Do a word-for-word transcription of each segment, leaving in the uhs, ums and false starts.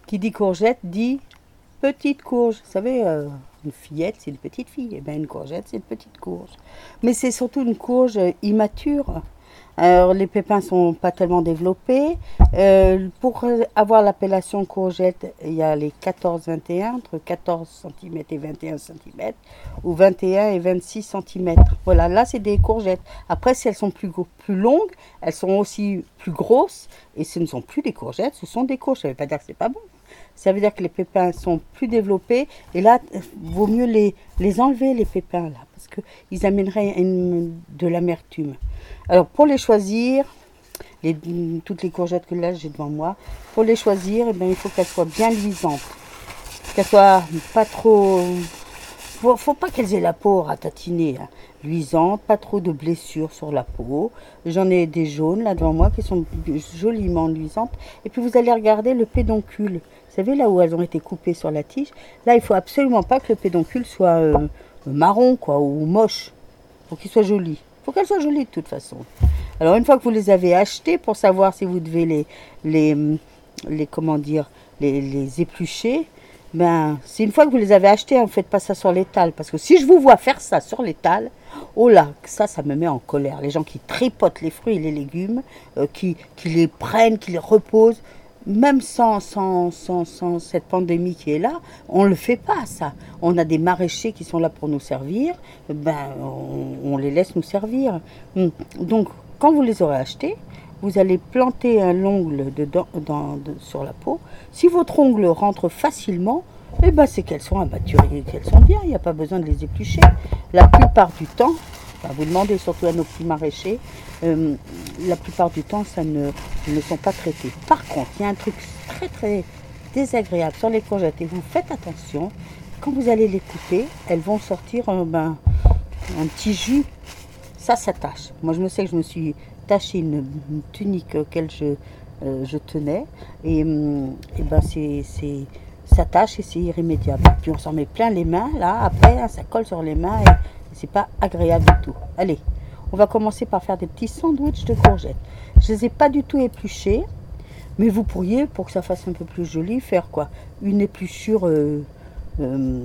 Qui dit courgette dit petite courge. Vous savez, euh, une fillette, c'est une petite fille. Et bien, une courgette, c'est une petite courge. Mais c'est surtout une courge immature. Alors, les pépins ne sont pas tellement développés. Euh, pour avoir l'appellation courgette, il y a les quatorze vingt et un, entre quatorze centimètres et vingt et un centimètres, ou vingt et un et vingt-six centimètres. Voilà, là, c'est des courgettes. Après, si elles sont plus, plus longues, elles sont aussi plus grosses. Et ce ne sont plus des courgettes, ce sont des courges. Ça ne veut pas dire que ce n'est pas bon. Ça veut dire que les pépins sont plus développés. Et là, il vaut mieux les, les enlever, les pépins, là, parce qu'ils amèneraient une, de l'amertume. Alors, pour les choisir, les, toutes les courgettes que là j'ai devant moi, pour les choisir, eh bien, il faut qu'elles soient bien luisantes. Qu'elles soient pas trop... Il ne faut pas qu'elles aient la peau ratatinée, hein. Luisante, pas trop de blessures sur la peau. J'en ai des jaunes là devant moi qui sont joliment luisantes. Et puis vous allez regarder le pédoncule. Vous savez, là où elles ont été coupées sur la tige, là, il ne faut absolument pas que le pédoncule soit euh, marron, quoi, ou moche. Il faut qu'il soit joli. Il faut qu'elle soit jolie de toute façon. Alors, une fois que vous les avez achetées, pour savoir si vous devez les, les, les comment dire, les, les éplucher, ben, c'est une fois que vous les avez achetées, ne faites pas ça sur l'étal. Parce que si je vous vois faire ça sur l'étal, oh là, ça, ça me met en colère. Les gens qui tripotent les fruits et les légumes, euh, qui, qui les prennent, qui les reposent, même sans, sans, sans, sans cette pandémie qui est là, on ne le fait pas, ça. On a des maraîchers qui sont là pour nous servir, ben, on, on les laisse nous servir. Donc, quand vous les aurez achetés, vous allez planter un ongle dedans, dans, de, sur la peau. Si votre ongle rentre facilement, eh ben, c'est qu'elles sont abattues et qu'elles sont bien, il n'y a pas besoin de les éplucher. La plupart du temps, enfin, vous demandez surtout à nos petits maraîchers, euh, la plupart du temps, ça ne, ne sont pas traités. Par contre, il y a un truc très très désagréable sur les courgettes et vous faites attention, quand vous allez les couper, elles vont sortir euh, ben, un petit jus, ça s'attache. Moi je me sais que je me suis taché une, une tunique auquel je, euh, je tenais et, et ben c'est, c'est, ça tâche et c'est irrémédiable. Puis on s'en met plein les mains, là, après hein, ça colle sur les mains et, et c'est pas agréable du tout. Allez, on va commencer par faire des petits sandwichs de courgettes. Je les ai pas du tout épluchés, mais vous pourriez, pour que ça fasse un peu plus joli, faire quoi, une épluchure, euh, euh,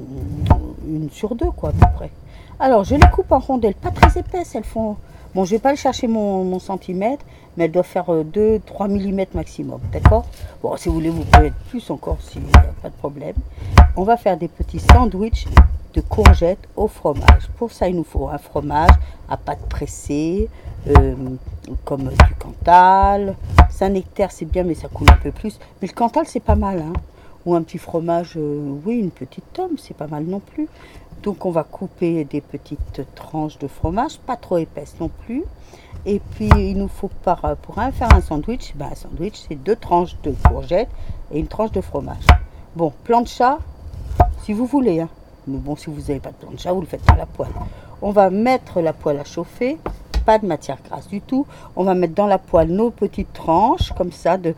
une sur deux quoi à peu près. Alors je les coupe en rondelles, pas très épaisses, elles font... Bon, je ne vais pas aller chercher mon, mon centimètre, mais elle doit faire euh, deux à trois millimètres maximum, d'accord? Bon, si vous voulez, vous pouvez être plus encore, s'il n'y a pas de problème. On va faire des petits sandwichs de courgettes au fromage. Pour ça, il nous faut un fromage à pâte pressée, euh, comme du Cantal. Saint-Nectaire, c'est bien, mais ça coule un peu plus. Mais le Cantal, c'est pas mal, hein? Ou un petit fromage, euh, oui, une petite tome, c'est pas mal non plus. Donc on va couper des petites tranches de fromage, pas trop épaisses non plus. Et puis il nous faut par, pour un, faire un sandwich, ben un sandwich c'est deux tranches de courgettes et une tranche de fromage. Bon, plancha, si vous voulez, hein. Mais bon, si vous n'avez pas de plancha, vous le faites dans la poêle. On va mettre la poêle à chauffer, pas de matière grasse du tout. On va mettre dans la poêle nos petites tranches, comme ça, de,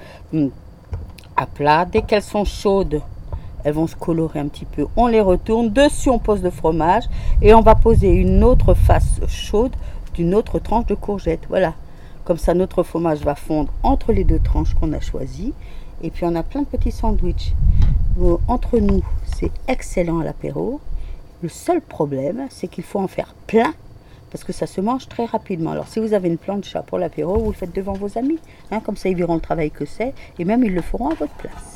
à plat. Dès qu'elles sont chaudes, elles vont se colorer un petit peu. On les retourne. Dessus, on pose le fromage. Et on va poser une autre face chaude d'une autre tranche de courgette. Voilà. Comme ça, notre fromage va fondre entre les deux tranches qu'on a choisies. Et puis, on a plein de petits sandwichs. Bon, entre nous, c'est excellent à l'apéro. Le seul problème, c'est qu'il faut en faire plein. Parce que ça se mange très rapidement. Alors, si vous avez une plancha pour l'apéro, vous le faites devant vos amis. Hein, comme ça, ils verront le travail que c'est. Et même, ils le feront à votre place.